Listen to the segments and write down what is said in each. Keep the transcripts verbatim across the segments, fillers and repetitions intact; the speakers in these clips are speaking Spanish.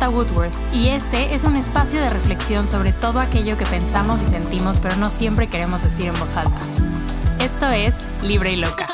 Marta Woodworth y este es un espacio de reflexión sobre todo aquello que pensamos y sentimos pero no siempre queremos decir en voz alta. Esto es Libre y Loca.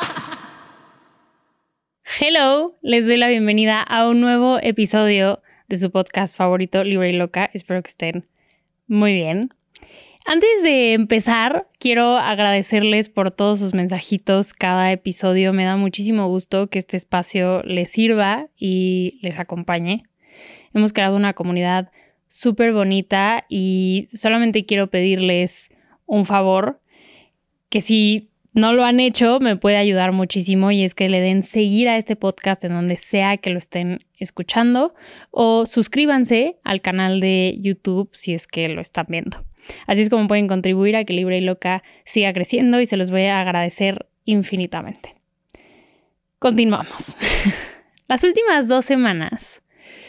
Hello, les doy la bienvenida a un nuevo episodio de su podcast favorito, Libre y Loca. Espero que estén muy bien. Antes de empezar, quiero agradecerles por todos sus mensajitos cada episodio. Me da muchísimo gusto que este espacio les sirva y les acompañe. Hemos creado una comunidad súper bonita y solamente quiero pedirles un favor, que si no lo han hecho me puede ayudar muchísimo, y es que le den seguir a este podcast en donde sea que lo estén escuchando, o suscríbanse al canal de YouTube si es que lo están viendo. Así es como pueden contribuir a que Libre y Loca siga creciendo y se los voy a agradecer infinitamente. Continuamos. Las últimas dos semanas.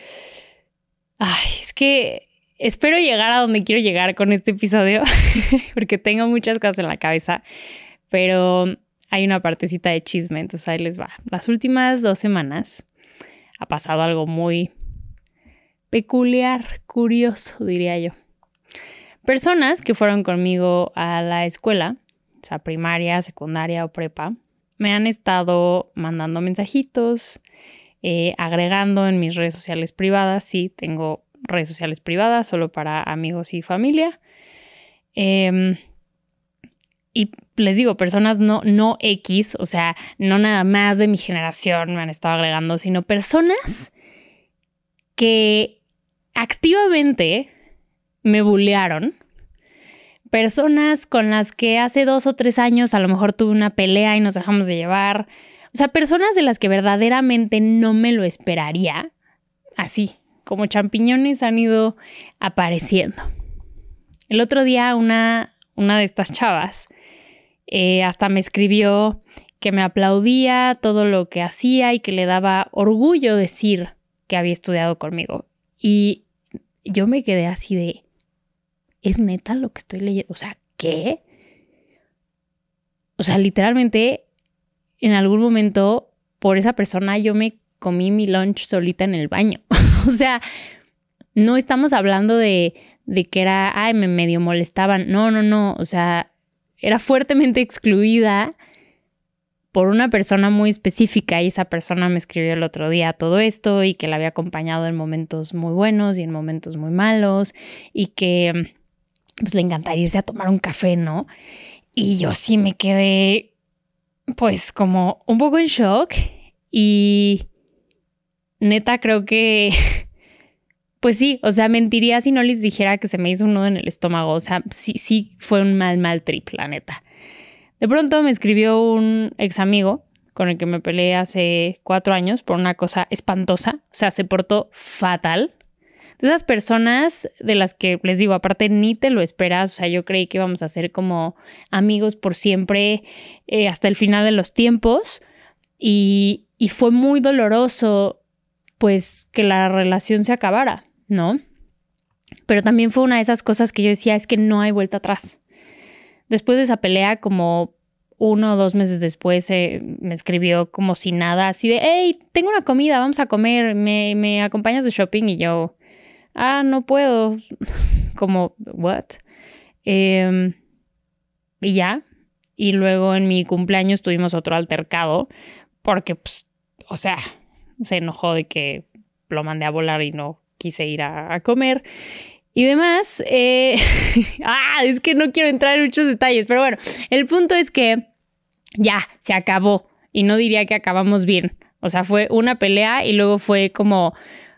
Ay, es que espero llegar a donde quiero llegar con este episodio porque tengo muchas cosas en la cabeza, pero hay una partecita de chisme, entonces ahí les va. Las últimas dos semanas ha pasado algo muy peculiar, curioso, diría yo. Personas que fueron conmigo a la escuela, o sea, primaria, secundaria o prepa, me han estado mandando mensajitos, eh, agregando en mis redes sociales privadas. Sí, tengo redes sociales privadas solo para amigos y familia. Eh, y les digo, personas no, no X, o sea, no nada más de mi generación me han estado agregando, sino personas que activamente me bullearon, personas con las que hace dos o tres años a lo mejor tuve una pelea y nos dejamos de llevar, o sea, personas de las que verdaderamente no me lo esperaría, así como champiñones han ido apareciendo. El otro día una, una de estas chavas eh, hasta me escribió que me aplaudía todo lo que hacía y que le daba orgullo decir que había estudiado conmigo, y yo me quedé así de, ¿es neta lo que estoy leyendo? O sea, ¿qué? O sea, literalmente, en algún momento, por esa persona, yo me comí mi lunch solita en el baño. O sea, no estamos hablando de, de que era, ay, me medio molestaban. No, no, no. O sea, era fuertemente excluida por una persona muy específica, y esa persona me escribió el otro día todo esto y que la había acompañado en momentos muy buenos y en momentos muy malos y que pues le encantaría irse a tomar un café, ¿no? Y yo sí me quedé pues como un poco en shock, y neta creo que pues sí, o sea, mentiría si no les dijera que se me hizo un nudo en el estómago. O sea, sí, sí fue un mal, mal trip, la neta. De pronto me escribió un ex amigo con el que me peleé hace cuatro años por una cosa espantosa. O sea, se portó fatal. De esas personas de las que, les digo, aparte ni te lo esperas. O sea, yo creí que íbamos a ser como amigos por siempre, eh, hasta el final de los tiempos. Y, y fue muy doloroso, pues, que la relación se acabara, ¿no? Pero también fue una de esas cosas que yo decía, es que no hay vuelta atrás. Después de esa pelea, como uno o dos meses después, eh, me escribió como si nada, así de, hey, tengo una comida, vamos a comer, ¿me, me acompañas de shopping? Y yo, ah, no puedo. Como, what? Eh, y ya. Y luego en mi cumpleaños tuvimos otro altercado porque, pues, o sea, se enojó de que lo mandé a volar y no quise ir a, a comer. Y demás, eh, ah, es que no quiero entrar en muchos detalles, pero bueno, el punto es que ya, se acabó, y no diría que acabamos bien. O sea, fue una pelea y luego fue como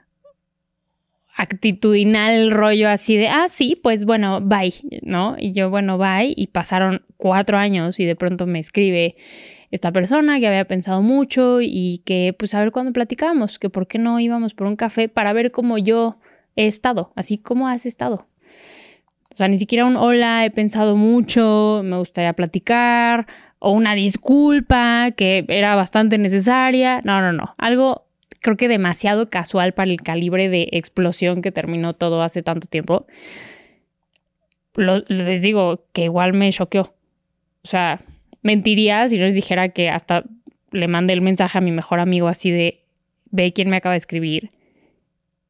actitudinal el rollo así de, ah, sí, pues bueno, bye, ¿no? Y yo, bueno, bye, y pasaron cuatro años y de pronto me escribe esta persona que había pensado mucho y que, pues, a ver cuándo platicábamos, que por qué no íbamos por un café para ver cómo yo he estado, así como has estado. O sea, ni siquiera un hola, he pensado mucho, me gustaría platicar, o una disculpa que era bastante necesaria. No, no, no. Algo creo que demasiado casual para el calibre de explosión que terminó todo hace tanto tiempo. Lo, les digo que igual me choqueó. O sea, mentiría si no les dijera que hasta le mandé el mensaje a mi mejor amigo así de, ve quién me acaba de escribir.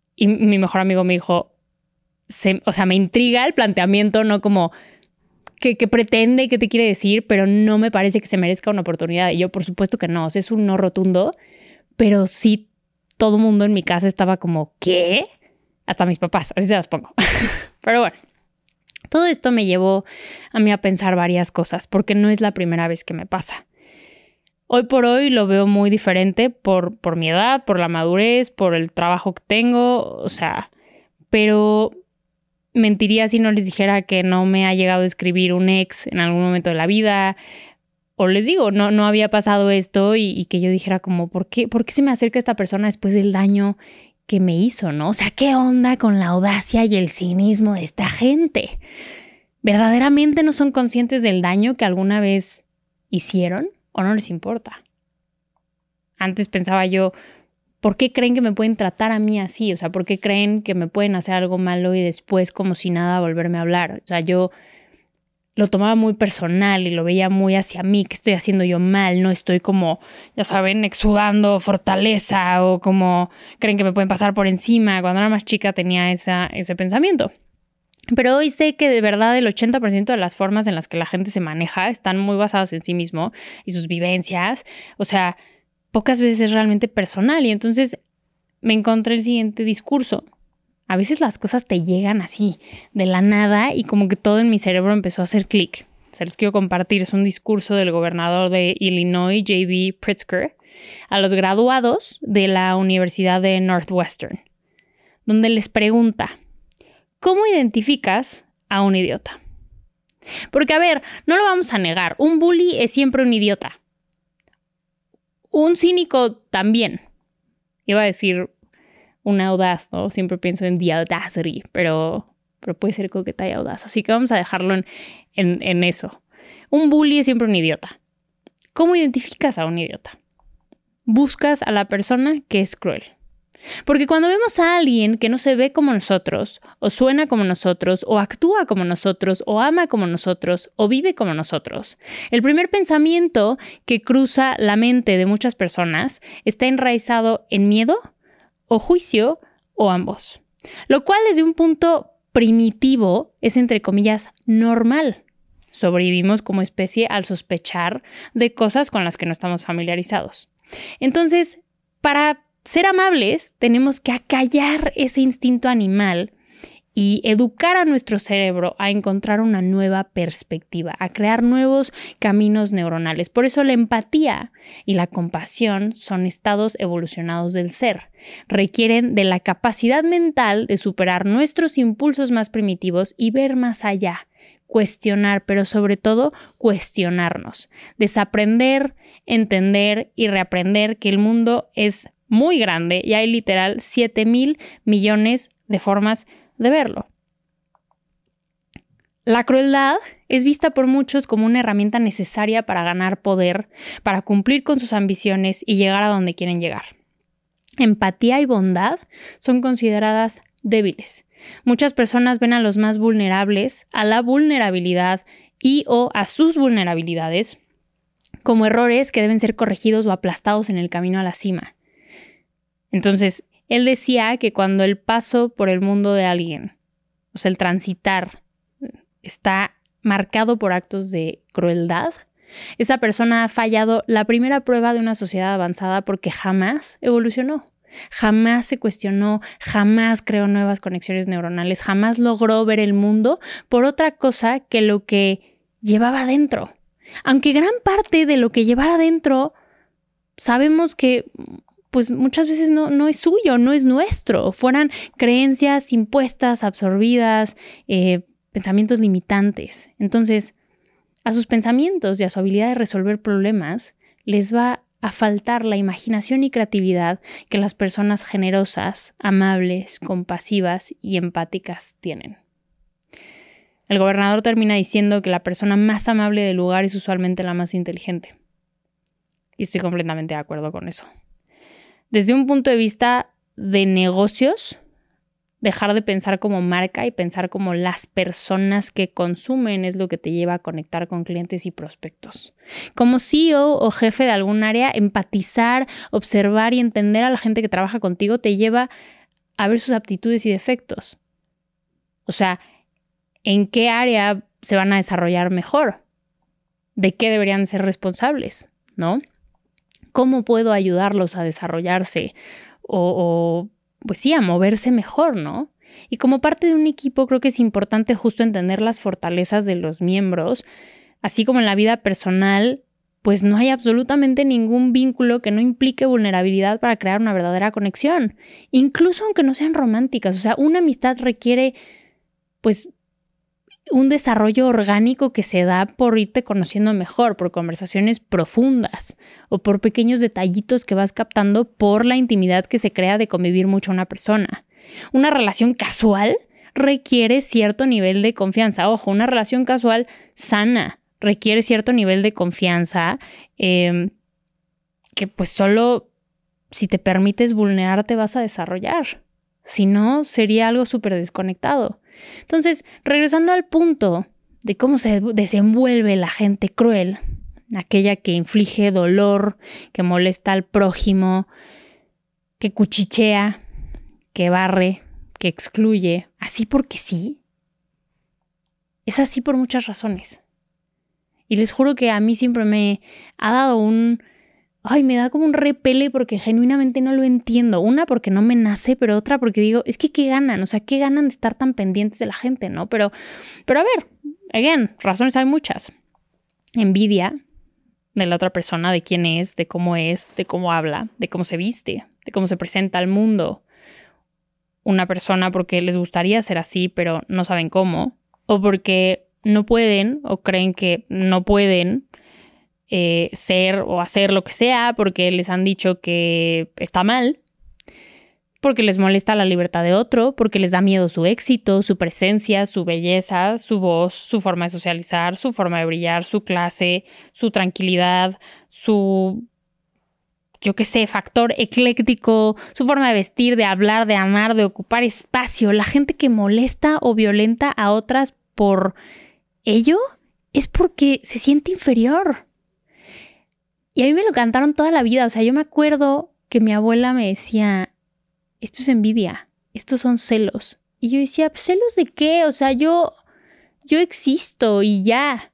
Y mi mejor amigo me dijo, se, o sea, me intriga el planteamiento, no como que, que pretende, que te quiere decir, pero no me parece que se merezca una oportunidad. Y yo, por supuesto que no, o sea, es un no rotundo, pero sí todo el mundo en mi casa estaba como, ¿qué? Hasta mis papás, así se las pongo. Pero bueno, todo esto me llevó a mí a pensar varias cosas, porque no es la primera vez que me pasa. Hoy por hoy lo veo muy diferente por, por mi edad, por la madurez, por el trabajo que tengo, o sea, pero mentiría si no les dijera que no me ha llegado a escribir un ex en algún momento de la vida, o les digo, no, no había pasado esto y, y que yo dijera como, ¿por qué, ¿por qué se me acerca esta persona después del daño que me hizo, no? O sea, ¿qué onda con la audacia y el cinismo de esta gente? ¿Verdaderamente no son conscientes del daño que alguna vez hicieron? ¿O no les importa? Antes pensaba yo, ¿por qué creen que me pueden tratar a mí así? O sea, ¿por qué creen que me pueden hacer algo malo y después como si nada volverme a hablar? O sea, yo lo tomaba muy personal y lo veía muy hacia mí, que estoy haciendo yo mal, no estoy como, ya saben, exudando fortaleza o como creen que me pueden pasar por encima. Cuando era más chica tenía esa, ese pensamiento. Pero hoy sé que de verdad el ochenta por ciento de las formas en las que la gente se maneja están muy basadas en sí mismo y sus vivencias. O sea, pocas veces es realmente personal. Y entonces me encontré el siguiente discurso. A veces las cosas te llegan así, de la nada, y como que todo en mi cerebro empezó a hacer clic. Se los quiero compartir. Es un discurso del gobernador de Illinois, J B Pritzker, a los graduados de la Universidad de Northwestern, donde les pregunta, ¿cómo identificas a un idiota? Porque, a ver, no lo vamos a negar. Un bully es siempre un idiota. Un cínico también. Iba a decir un audaz, ¿no? Siempre pienso en the audacity, pero, pero puede ser coqueta y audaz. Así que vamos a dejarlo en, en, en eso. Un bully es siempre un idiota. ¿Cómo identificas a un idiota? Buscas a la persona que es cruel. Porque cuando vemos a alguien que no se ve como nosotros, o suena como nosotros, o actúa como nosotros, o ama como nosotros, o vive como nosotros, el primer pensamiento que cruza la mente de muchas personas está enraizado en miedo, o juicio, o ambos. Lo cual desde un punto primitivo es, entre comillas, normal. Sobrevivimos como especie al sospechar de cosas con las que no estamos familiarizados. Entonces, para ser amables, tenemos que acallar ese instinto animal y educar a nuestro cerebro a encontrar una nueva perspectiva, a crear nuevos caminos neuronales. Por eso la empatía y la compasión son estados evolucionados del ser. Requieren de la capacidad mental de superar nuestros impulsos más primitivos y ver más allá, cuestionar, pero sobre todo cuestionarnos, desaprender, entender y reaprender que el mundo es muy grande y hay literal siete mil millones de formas de verlo. La crueldad es vista por muchos como una herramienta necesaria para ganar poder, para cumplir con sus ambiciones y llegar a donde quieren llegar. Empatía y bondad son consideradas débiles. Muchas personas ven a los más vulnerables, a la vulnerabilidad y o a sus vulnerabilidades como errores que deben ser corregidos o aplastados en el camino a la cima. Entonces, él decía que cuando el paso por el mundo de alguien, o sea, el transitar, está marcado por actos de crueldad, esa persona ha fallado la primera prueba de una sociedad avanzada porque jamás evolucionó, jamás se cuestionó, jamás creó nuevas conexiones neuronales, jamás logró ver el mundo por otra cosa que lo que llevaba adentro. Aunque gran parte de lo que llevara adentro sabemos que pues muchas veces no, no es suyo, no es nuestro. Fueran creencias impuestas, absorbidas, eh, pensamientos limitantes. Entonces, a sus pensamientos y a su habilidad de resolver problemas les va a faltar la imaginación y creatividad que las personas generosas, amables, compasivas y empáticas tienen. El gobernador termina diciendo que la persona más amable del lugar es usualmente la más inteligente. Y estoy completamente de acuerdo con eso. Desde un punto de vista de negocios, dejar de pensar como marca y pensar como las personas que consumen es lo que te lleva a conectar con clientes y prospectos. Como C E O o jefe de algún área, empatizar, observar y entender a la gente que trabaja contigo te lleva a ver sus aptitudes y defectos. O sea, ¿en qué área se van a desarrollar mejor? ¿De qué deberían ser responsables? ¿No? ¿Cómo puedo ayudarlos a desarrollarse o, o, pues sí, a moverse mejor, ¿no? Y como parte de un equipo creo que es importante justo entender las fortalezas de los miembros, así como en la vida personal, pues no hay absolutamente ningún vínculo que no implique vulnerabilidad para crear una verdadera conexión, incluso aunque no sean románticas. O sea, una amistad requiere, pues, un desarrollo orgánico que se da por irte conociendo mejor, por conversaciones profundas o por pequeños detallitos que vas captando por la intimidad que se crea de convivir mucho una persona. Una relación casual requiere cierto nivel de confianza. Ojo, una relación casual sana requiere cierto nivel de confianza eh, que pues solo si te permites vulnerarte vas a desarrollar. Si no, sería algo súper desconectado. Entonces, regresando al punto de cómo se desenvuelve la gente cruel, aquella que inflige dolor, que molesta al prójimo, que cuchichea, que barre, que excluye, así porque sí, es así por muchas razones. Y les juro que a mí siempre me ha dado un... Ay, me da como un repele porque genuinamente no lo entiendo. Una, porque no me nace, pero otra porque digo, es que ¿qué ganan? O sea, ¿qué ganan de estar tan pendientes de la gente, no? Pero, pero a ver, again, razones hay muchas. Envidia de la otra persona, de quién es, de cómo es, de cómo habla, de cómo se viste, de cómo se presenta al mundo. Una persona porque les gustaría ser así, pero no saben cómo. O porque no pueden o creen que no pueden Eh, ser o hacer lo que sea porque les han dicho que está mal, porque les molesta la libertad de otro, porque les da miedo su éxito, su presencia, su belleza, su voz, su forma de socializar, su forma de brillar, su clase, su tranquilidad, su, yo qué sé, factor ecléctico, su forma de vestir, de hablar, de amar, de ocupar espacio. La gente que molesta o violenta a otras por ello es porque se siente inferior. Y a mí me lo cantaron toda la vida. O sea, yo me acuerdo que mi abuela me decía, esto es envidia, estos son celos. Y yo decía, ¿celos de qué? O sea, yo, yo existo y ya.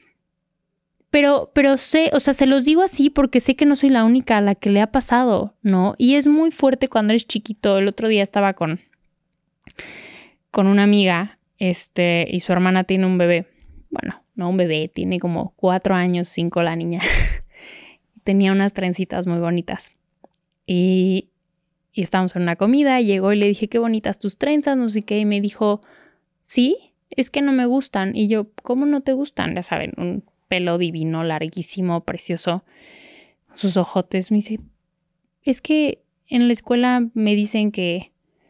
Pero, pero sé, o sea, se los digo así porque sé que no soy la única a la que le ha pasado, ¿no? Y es muy fuerte cuando eres chiquito. El otro día estaba con, con una amiga, este, y su hermana tiene un bebé. Bueno, no un bebé, tiene como cuatro años, cinco la niña. Tenía unas trencitas muy bonitas. Y, y estábamos en una comida, y llegó y le dije, qué bonitas tus trenzas, no sé qué. Y me dijo, sí, es que no me gustan. Y yo, ¿cómo no te gustan? Ya saben, un pelo divino, larguísimo, precioso. Sus ojotes. Me dice, es que en la escuela me dicen que,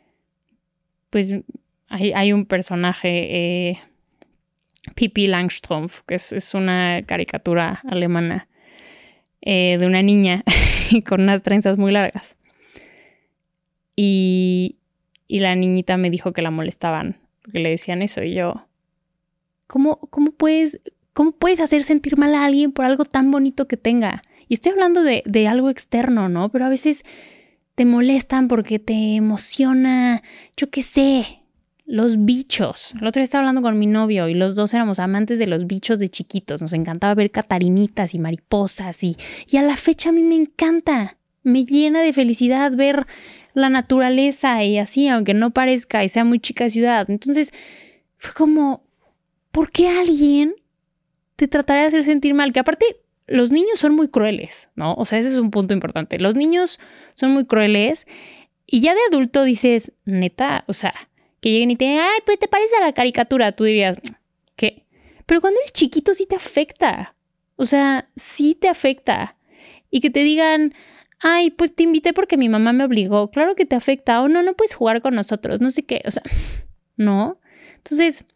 pues, hay, hay un personaje, eh, Pippi Langstrumpf, que es, es una caricatura alemana, Eh, de una niña con unas trenzas muy largas. Y, y la niñita me dijo que la molestaban porque le decían eso. Y yo, ¿cómo, cómo, puedes, ¿cómo puedes hacer sentir mal a alguien por algo tan bonito que tenga? Y estoy hablando de, de algo externo, ¿no? Pero a veces te molestan porque te emociona, yo qué sé, los bichos. El otro día estaba hablando con mi novio y los dos éramos amantes de los bichos de chiquitos. Nos encantaba ver catarinitas y mariposas y, y a la fecha a mí me encanta. Me llena de felicidad ver la naturaleza y así, aunque no parezca y sea muy chica ciudad. Entonces fue como, ¿por qué alguien te trataría de hacer sentir mal? Que aparte los niños son muy crueles, ¿no? O sea, ese es un punto importante. Los niños son muy crueles y ya de adulto dices, neta, o sea, que lleguen y te digan, ay, pues te parece a la caricatura. Tú dirías, ¿qué? Pero cuando eres chiquito sí te afecta. O sea, sí te afecta. Y que te digan, ay, pues te invité porque mi mamá me obligó. Claro que te afecta. O no, no puedes jugar con nosotros. No sé qué. O sea, ¿no? Entonces,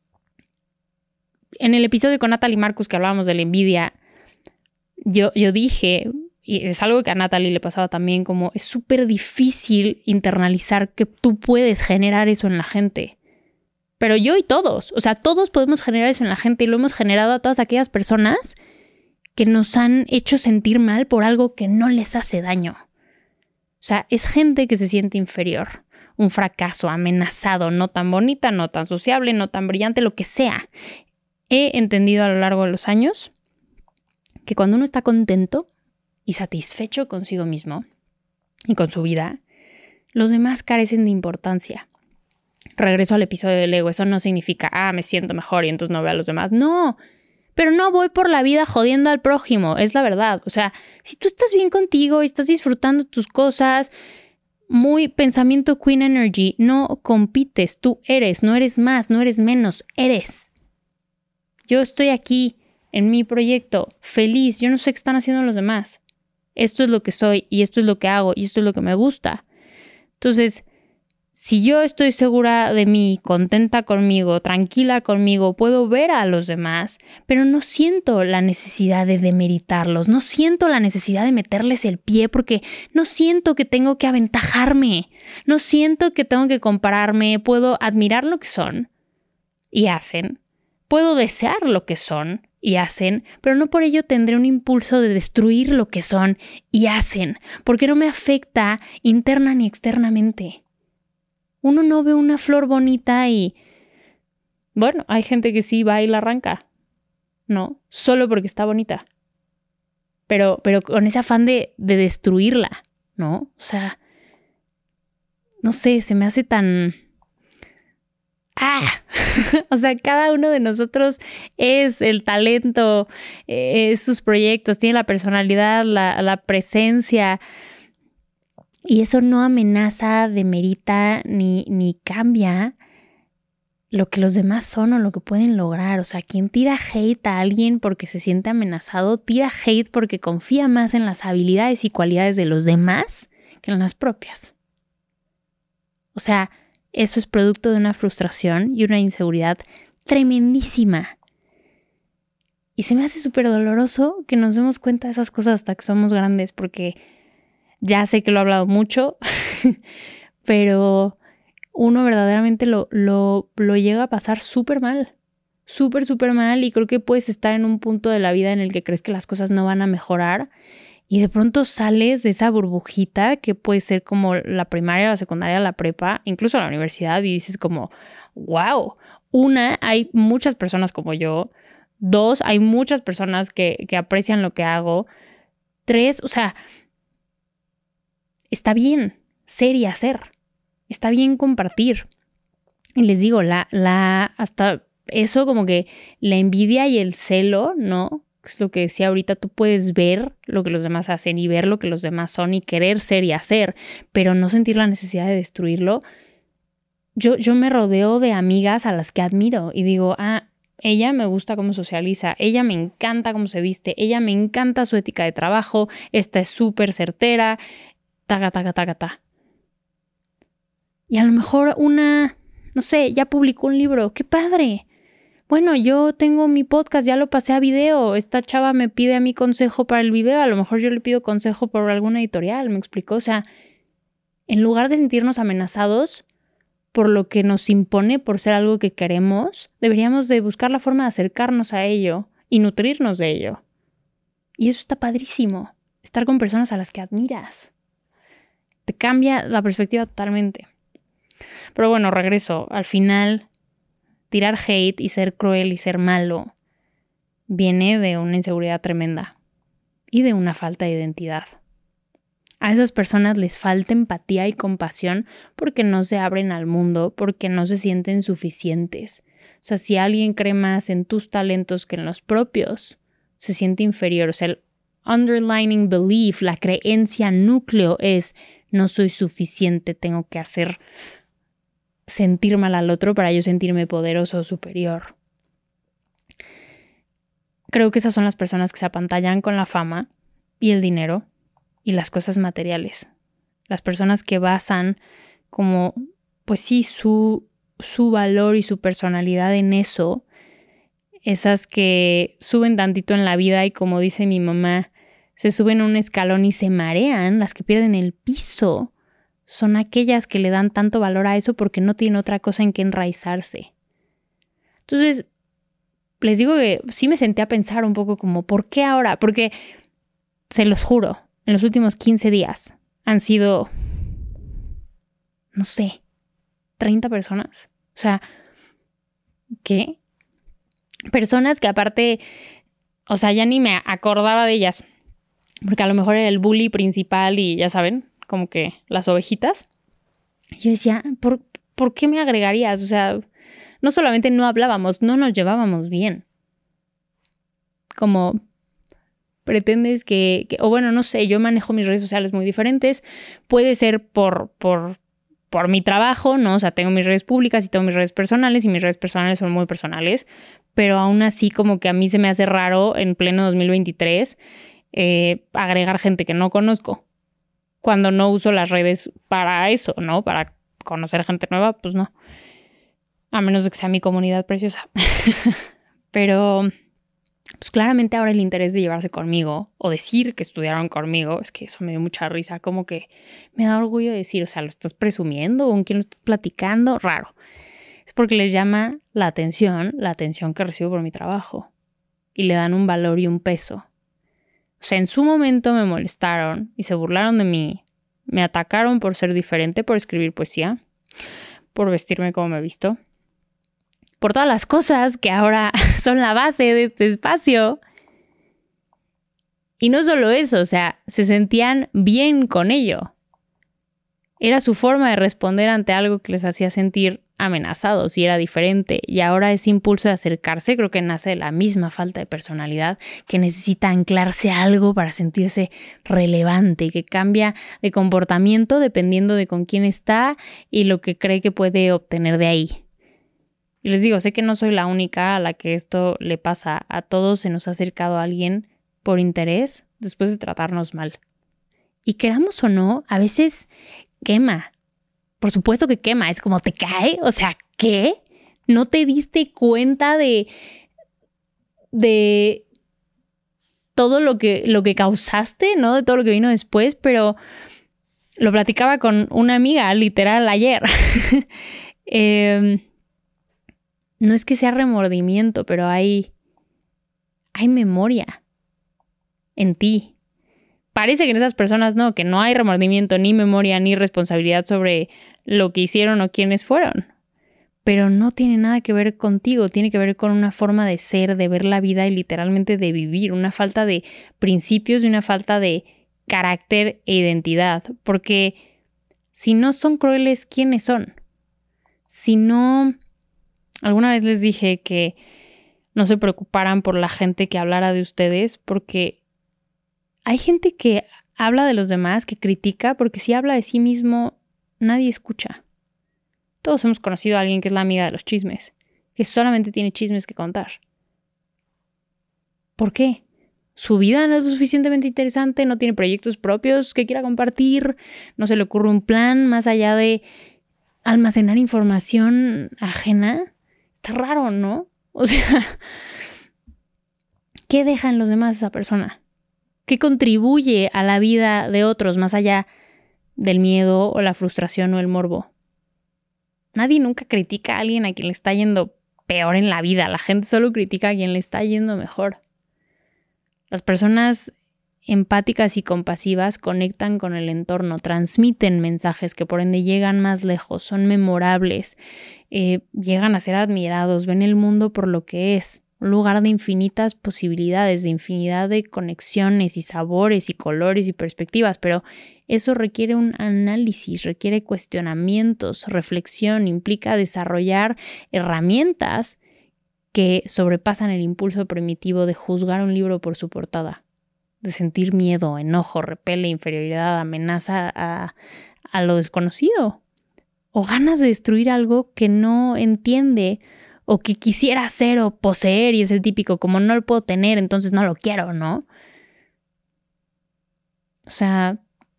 en el episodio con Natalie Marcus que hablábamos de la envidia, yo, yo dije... Y es algo que a Natalie le pasaba también, como es súper difícil internalizar que tú puedes generar eso en la gente. Pero yo y todos, o sea, todos podemos generar eso en la gente y lo hemos generado a todas aquellas personas que nos han hecho sentir mal por algo que no les hace daño. O sea, es gente que se siente inferior un fracaso, amenazado, no tan bonita, no tan sociable, no tan brillante, lo que sea. He entendido a lo largo de los años que cuando uno está contento y satisfecho consigo mismo y con su vida, los demás carecen de importancia. Regreso al episodio del ego. Eso no significa, ah, me siento mejor y entonces no veo a los demás. No, pero no voy por la vida jodiendo al prójimo. Es la verdad. O sea, si tú estás bien contigo y estás disfrutando tus cosas, muy pensamiento Queen Energy, no compites. Tú eres, no eres más, no eres menos, eres. Yo estoy aquí en mi proyecto, feliz. Yo no sé qué están haciendo los demás. Esto es lo que soy y esto es lo que hago y esto es lo que me gusta. Entonces, si yo estoy segura de mí, contenta conmigo, tranquila conmigo, puedo ver a los demás, pero no siento la necesidad de demeritarlos, no siento la necesidad de meterles el pie porque no siento que tengo que aventajarme, no siento que tengo que compararme, puedo admirar lo que son y hacen, puedo desear lo que son y hacen, pero no por ello tendré un impulso de destruir lo que son y hacen, porque no me afecta interna ni externamente. Uno no ve una flor bonita y, bueno, hay gente que sí va y la arranca, ¿no? Solo porque está bonita. Pero, pero con ese afán de, de destruirla, ¿no? O sea, no sé, se me hace tan... ¡Ah! O sea, cada uno de nosotros es el talento, es sus proyectos, tiene la personalidad, la, la presencia. Y eso no amenaza, demerita ni, ni cambia lo que los demás son o lo que pueden lograr. O sea, quien tira hate a alguien porque se siente amenazado, tira hate porque confía más en las habilidades y cualidades de los demás que en las propias. O sea, eso es producto de una frustración y una inseguridad tremendísima. Y se me hace súper doloroso que nos demos cuenta de esas cosas hasta que somos grandes, porque ya sé que lo he hablado mucho, pero uno verdaderamente lo, lo, lo llega a pasar súper mal, súper, súper mal, y creo que puedes estar en un punto de la vida en el que crees que las cosas no van a mejorar y de pronto sales de esa burbujita que puede ser como la primaria, la secundaria, la prepa, incluso la universidad, y dices como, wow, una, hay muchas personas como yo, dos, hay muchas personas que, que aprecian lo que hago, tres, o sea, está bien ser y hacer. Está bien compartir. Y les digo, la, la, hasta eso como que la envidia y el celo, ¿no? Es lo que decía ahorita, tú puedes ver lo que los demás hacen y ver lo que los demás son y querer ser y hacer, pero no sentir la necesidad de destruirlo. Yo, yo me rodeo de amigas a las que admiro y digo, ah, ella me gusta cómo socializa, ella me encanta cómo se viste, ella me encanta su ética de trabajo, esta es súper certera, taca, taca, taca, taca. Y a lo mejor una, no sé, ya publicó un libro, ¡qué padre! Bueno, yo tengo mi podcast, ya lo pasé a video, esta chava me pide a mí consejo para el video, a lo mejor yo le pido consejo por alguna editorial, ¿me explicó? O sea, en lugar de sentirnos amenazados por lo que nos impone por ser algo que queremos, deberíamos de buscar la forma de acercarnos a ello y nutrirnos de ello. Y eso está padrísimo, estar con personas a las que admiras. Te cambia la perspectiva totalmente. Pero bueno, regreso. Al final, tirar hate y ser cruel y ser malo viene de una inseguridad tremenda y de una falta de identidad. A esas personas les falta empatía y compasión porque no se abren al mundo, porque no se sienten suficientes. O sea, si alguien cree más en tus talentos que en los propios, se siente inferior. O sea, el underlining belief, la creencia núcleo es: no soy suficiente, tengo que hacer sentir mal al otro para yo sentirme poderoso o superior. Creo que esas son las personas que se apantallan con la fama y el dinero y las cosas materiales. Las personas que basan como, pues sí, su, su valor y su personalidad en eso. Esas que suben tantito en la vida y, como dice mi mamá, se suben un escalón y se marean. Las que pierden el piso son aquellas que le dan tanto valor a eso porque no tienen otra cosa en que enraizarse. Entonces, les digo que sí me senté a pensar un poco como, ¿por qué ahora? Porque, se los juro, en los últimos quince días han sido, no sé, treinta personas. O sea, ¿qué? Personas que aparte, o sea, ya ni me acordaba de ellas. Porque a lo mejor era el bully principal y ya saben, como que las ovejitas. Y yo decía, ¿por, ¿por qué me agregarías? O sea, no solamente no hablábamos, no nos llevábamos bien. Como pretendes que, que, o bueno, no sé, yo manejo mis redes sociales muy diferentes. Puede ser por, por, por mi trabajo, ¿no? O sea, tengo mis redes públicas y tengo mis redes personales y mis redes personales son muy personales. Pero aún así como que a mí se me hace raro en pleno dos mil veintitrés eh, agregar gente que no conozco. Cuando no uso las redes para eso, ¿no? Para conocer gente nueva, pues no. A menos de que sea mi comunidad preciosa. Pero pues claramente ahora el interés de llevarse conmigo o decir que estudiaron conmigo, es que eso me dio mucha risa, como que me da orgullo decir, o sea, ¿lo estás presumiendo? ¿Con quién lo estás platicando? Raro. Es porque les llama la atención, la atención que recibo por mi trabajo. Y le dan un valor y un peso. O sea, en su momento me molestaron y se burlaron de mí. Me atacaron por ser diferente, por escribir poesía, por vestirme como me he visto. Por todas las cosas que ahora son la base de este espacio. Y no solo eso, o sea, se sentían bien con ello. Era su forma de responder ante algo que les hacía sentir amenazados y era diferente. Y ahora ese impulso de acercarse creo que nace de la misma falta de personalidad, que necesita anclarse a algo para sentirse relevante y que cambia de comportamiento dependiendo de con quién está y lo que cree que puede obtener de ahí. Y les digo, sé que no soy la única a la que esto le pasa. A todos se nos ha acercado a alguien por interés después de tratarnos mal. Y queramos o no, a veces quema. Por supuesto que quema. Es como te cae. O sea, ¿qué? ¿No te diste cuenta de, de todo lo que, lo que causaste, ¿no? De todo lo que vino después, pero lo platicaba con una amiga literal ayer. eh... No es que sea remordimiento, pero hay, hay memoria en ti. Parece que en esas personas no, que no hay remordimiento, ni memoria, ni responsabilidad sobre lo que hicieron o quiénes fueron. Pero no tiene nada que ver contigo, tiene que ver con una forma de ser, de ver la vida y literalmente de vivir, una falta de principios y una falta de carácter e identidad. Porque si no son crueles, ¿quiénes son? Si no... Alguna vez les dije que no se preocuparan por la gente que hablara de ustedes, porque hay gente que habla de los demás, que critica, porque si habla de sí mismo, nadie escucha. Todos hemos conocido a alguien que es la amiga de los chismes, que solamente tiene chismes que contar. ¿Por qué? Su vida no es lo suficientemente interesante, no tiene proyectos propios que quiera compartir, no se le ocurre un plan más allá de almacenar información ajena. Está raro, ¿no? O sea, ¿qué deja en los demás esa persona? ¿Qué contribuye a la vida de otros más allá del miedo o la frustración o el morbo? Nadie nunca critica a alguien a quien le está yendo peor en la vida. La gente solo critica a quien le está yendo mejor. Las personas empáticas y compasivas conectan con el entorno, transmiten mensajes que por ende llegan más lejos, son memorables, eh, llegan a ser admirados, ven el mundo por lo que es, un lugar de infinitas posibilidades, de infinidad de conexiones y sabores y colores y perspectivas, pero eso requiere un análisis, requiere cuestionamientos, reflexión, implica desarrollar herramientas que sobrepasan el impulso primitivo de juzgar un libro por su portada, de sentir miedo, enojo, repele, inferioridad, amenaza a, a lo desconocido. O ganas de destruir algo que no entiende o que quisiera hacer o poseer y es el típico, como no lo puedo tener, entonces no lo quiero, ¿no? O sea,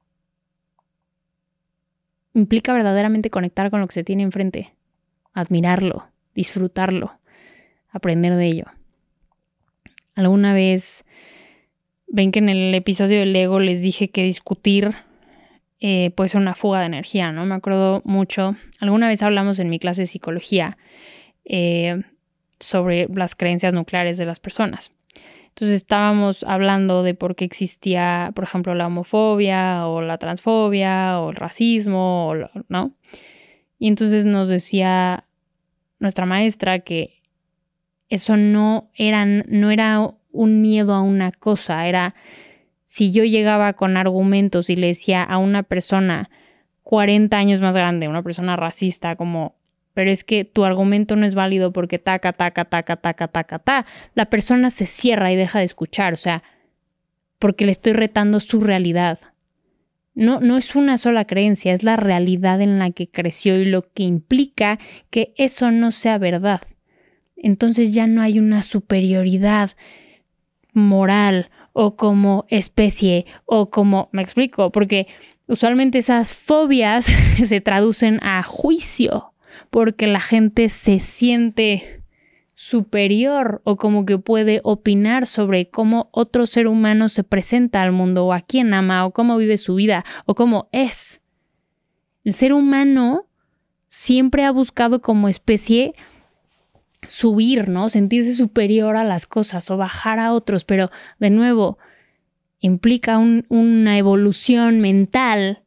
implica verdaderamente conectar con lo que se tiene enfrente, admirarlo, disfrutarlo, aprender de ello. Alguna vez... Ven que en el episodio del ego les dije que discutir eh, puede ser una fuga de energía, ¿no? Me acuerdo mucho. Alguna vez hablamos en mi clase de psicología eh, sobre las creencias nucleares de las personas. Entonces estábamos hablando de por qué existía, por ejemplo, la homofobia o la transfobia o el racismo, o lo, ¿no? Y entonces nos decía nuestra maestra que eso no era, no era un miedo a una cosa, era si yo llegaba con argumentos y le decía a una persona cuarenta años más grande, una persona racista, como, pero es que tu argumento no es válido porque taca, taca, taca, taca, taca, taca, la persona se cierra y deja de escuchar, o sea, porque le estoy retando su realidad. No, no es una sola creencia, es la realidad en la que creció y lo que implica que eso no sea verdad. Entonces ya no hay una superioridad moral o como especie o como, me explico, porque usualmente esas fobias se traducen a juicio porque la gente se siente superior o como que puede opinar sobre cómo otro ser humano se presenta al mundo o a quién ama o cómo vive su vida o cómo es. El ser humano siempre ha buscado como especie subir, ¿no? Sentirse superior a las cosas o bajar a otros, pero de nuevo implica un, una evolución mental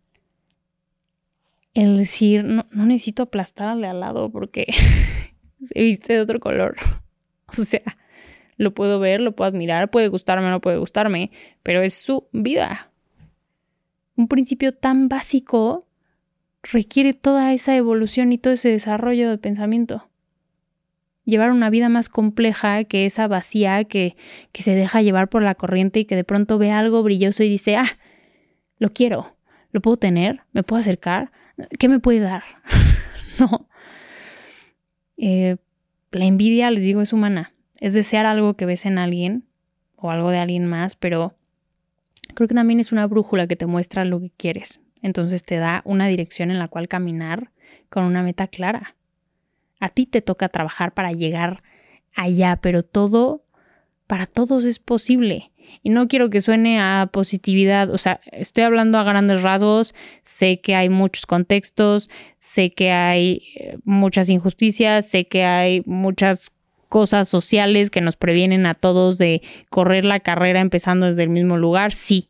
el decir, no, no necesito aplastar al de al lado porque se viste de otro color. O sea, lo puedo ver, lo puedo admirar, puede gustarme o no puede gustarme, pero es su vida. Un principio tan básico requiere toda esa evolución y todo ese desarrollo de pensamiento. Llevar una vida más compleja que esa vacía que, que se deja llevar por la corriente y que de pronto ve algo brilloso y dice, ah, lo quiero, lo puedo tener, me puedo acercar, ¿qué me puede dar? No. Eh, la envidia, les digo, es humana. Es desear algo que ves en alguien o algo de alguien más, pero creo que también es una brújula que te muestra lo que quieres. Entonces te da una dirección en la cual caminar con una meta clara. A ti te toca trabajar para llegar allá, pero todo, para todos es posible. Y no quiero que suene a positividad, o sea, estoy hablando a grandes rasgos, sé que hay muchos contextos, sé que hay muchas injusticias, sé que hay muchas cosas sociales que nos previenen a todos de correr la carrera empezando desde el mismo lugar, sí.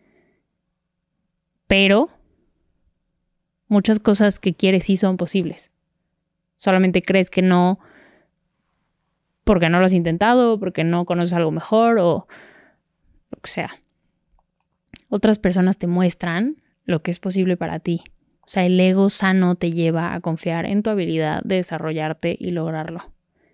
Pero muchas cosas que quieres sí son posibles. Solamente crees que no porque no lo has intentado, porque no conoces algo mejor o lo que sea. Otras personas te muestran lo que es posible para ti. O sea, el ego sano te lleva a confiar en tu habilidad de desarrollarte y lograrlo.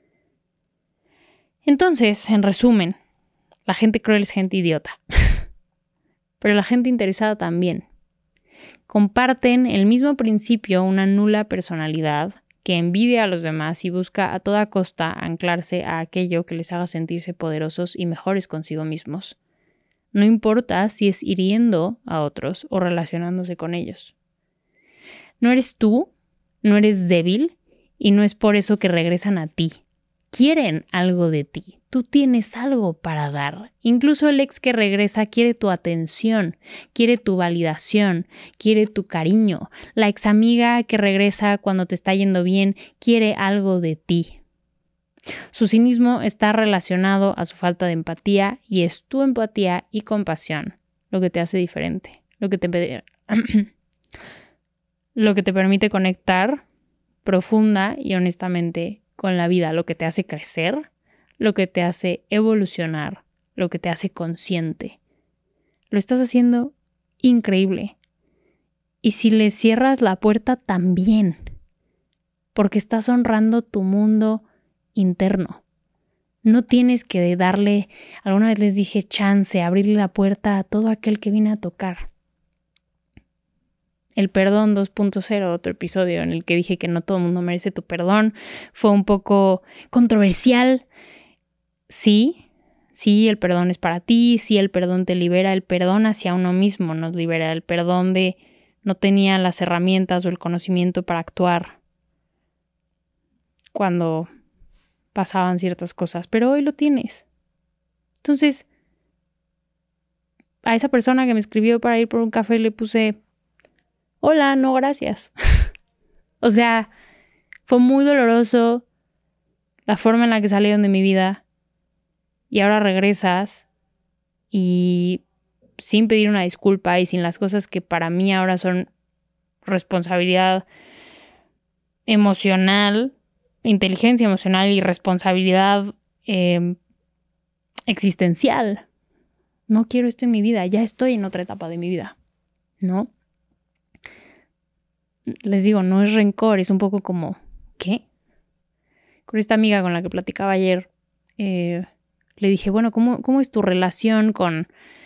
Entonces, en resumen, la gente cruel es gente idiota. Pero la gente interesada también. Comparten el mismo principio, una nula personalidad que envidia a los demás y busca a toda costa anclarse a aquello que les haga sentirse poderosos y mejores consigo mismos. No importa si es hiriendo a otros o relacionándose con ellos. No eres tú, no eres débil y no es por eso que regresan a ti. Quieren algo de ti. Tú tienes algo para dar. Incluso el ex que regresa quiere tu atención, quiere tu validación, quiere tu cariño. La ex amiga que regresa cuando te está yendo bien quiere algo de ti. Su cinismo está relacionado a su falta de empatía y es tu empatía y compasión lo que te hace diferente, lo que te, lo que te permite conectar profunda y honestamente con la vida, lo que te hace crecer, lo que te hace evolucionar, lo que te hace consciente. Lo estás haciendo increíble. Y si le cierras la puerta también, porque estás honrando tu mundo interno. No tienes que darle, alguna vez les dije, chance, abrirle la puerta a todo aquel que viene a tocar. El perdón dos punto cero, otro episodio en el que dije que no todo el mundo merece tu perdón, fue un poco controversial. Sí, sí, el perdón es para ti, sí, el perdón te libera, el perdón hacia uno mismo nos libera, el perdón de no tenía las herramientas o el conocimiento para actuar cuando pasaban ciertas cosas, pero hoy lo tienes. Entonces, a esa persona que me escribió para ir por un café le puse, hola, no gracias. O sea, fue muy doloroso la forma en la que salieron de mi vida y ahora regresas y sin pedir una disculpa y sin las cosas que para mí ahora son responsabilidad emocional, inteligencia emocional y responsabilidad eh, existencial. No quiero esto en mi vida, ya estoy en otra etapa de mi vida, ¿no? Les digo, no es rencor, es un poco como, ¿qué? Con esta amiga con la que platicaba ayer, eh, le dije, bueno, ¿cómo, cómo es tu relación con,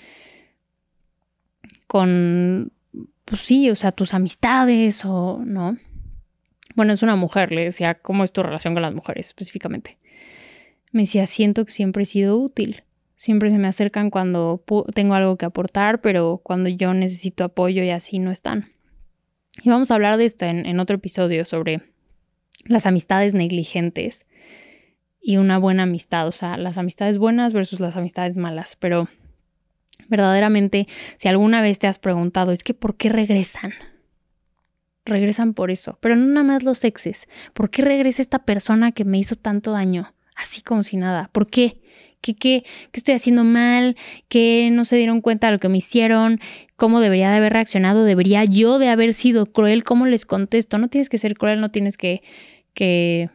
con, pues sí, o sea, tus amistades o, ¿no? Bueno, es una mujer, le decía, ¿cómo es tu relación con las mujeres específicamente? Me decía, siento que siempre he sido útil. Siempre se me acercan cuando tengo algo que aportar, pero cuando yo necesito apoyo y así no están. Y vamos a hablar de esto en, en otro episodio sobre las amistades negligentes y una buena amistad. O sea, las amistades buenas versus las amistades malas. Pero verdaderamente, si alguna vez te has preguntado, es que ¿por qué regresan? Regresan por eso. Pero no nada más los exes. ¿Por qué regresa esta persona que me hizo tanto daño? Así como si nada. ¿Por qué? ¿Qué, qué, qué estoy haciendo mal? ¿Qué no se dieron cuenta de lo que me hicieron? ¿Cómo debería de haber reaccionado? ¿Debería yo de haber sido cruel? ¿Cómo les contesto? No tienes que ser cruel, no tienes que, que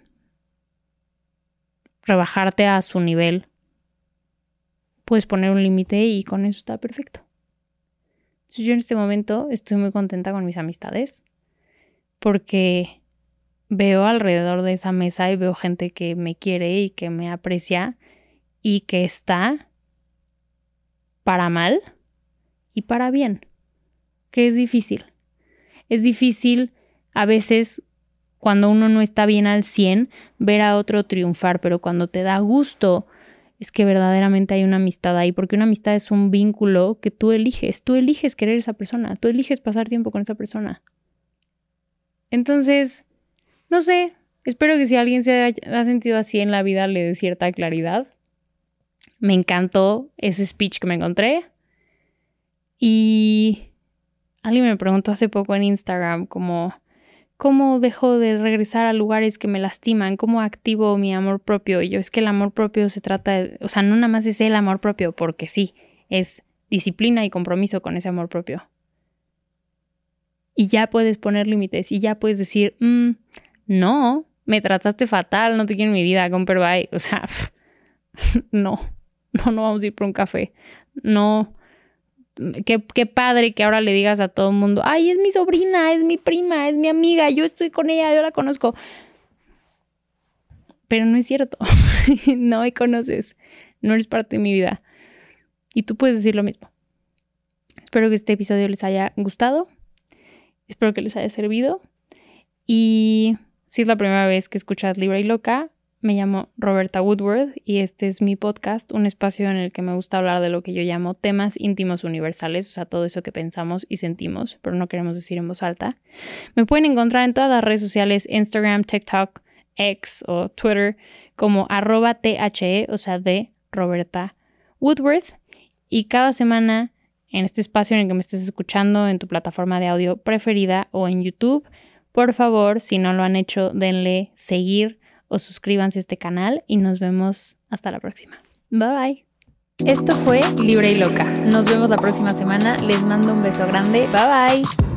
rebajarte a su nivel. Puedes poner un límite y con eso está perfecto. Entonces yo en este momento estoy muy contenta con mis amistades porque veo alrededor de esa mesa y veo gente que me quiere y que me aprecia y que está para mal y para bien, que es difícil. Es difícil a veces cuando uno no está bien al cien ver a otro triunfar, pero cuando te da gusto es que verdaderamente hay una amistad ahí, porque una amistad es un vínculo que tú eliges, tú eliges querer a esa persona, tú eliges pasar tiempo con esa persona. Entonces, no sé, espero que si alguien se ha sentido así en la vida le dé cierta claridad. Me encantó ese speech que me encontré. Y alguien me preguntó hace poco en Instagram como, ¿cómo dejo de regresar a lugares que me lastiman? ¿Cómo activo mi amor propio? Y yo, es que el amor propio se trata de, o sea, no nada más es el amor propio, porque sí, es disciplina y compromiso con ese amor propio. Y ya puedes poner límites y ya puedes decir, mmm, no, me trataste fatal, no te quiero en mi vida, compre bye. O sea, pff, no. No, no vamos a ir por un café. No. Qué, qué padre que ahora le digas a todo el mundo, ay, es mi sobrina, es mi prima, es mi amiga, yo estoy con ella, yo la conozco. Pero no es cierto. No me conoces. No eres parte de mi vida. Y tú puedes decir lo mismo. Espero que este episodio les haya gustado. Espero que les haya servido. Y si es la primera vez que escuchas Libre y Loca, me llamo Roberta Woodworth y este es mi podcast, un espacio en el que me gusta hablar de lo que yo llamo temas íntimos universales, o sea, todo eso que pensamos y sentimos, pero no queremos decir en voz alta. Me pueden encontrar en todas las redes sociales, Instagram, TikTok, X o Twitter, como arroba the, o sea, de Roberta Woodworth. Y cada semana, en este espacio en el que me estés escuchando, en tu plataforma de audio preferida o en YouTube, por favor, si no lo han hecho, denle seguir o suscríbanse a este canal y nos vemos hasta la próxima. Bye bye. Esto fue Libre y Loca. Nos vemos la próxima semana. Les mando un beso grande. Bye bye.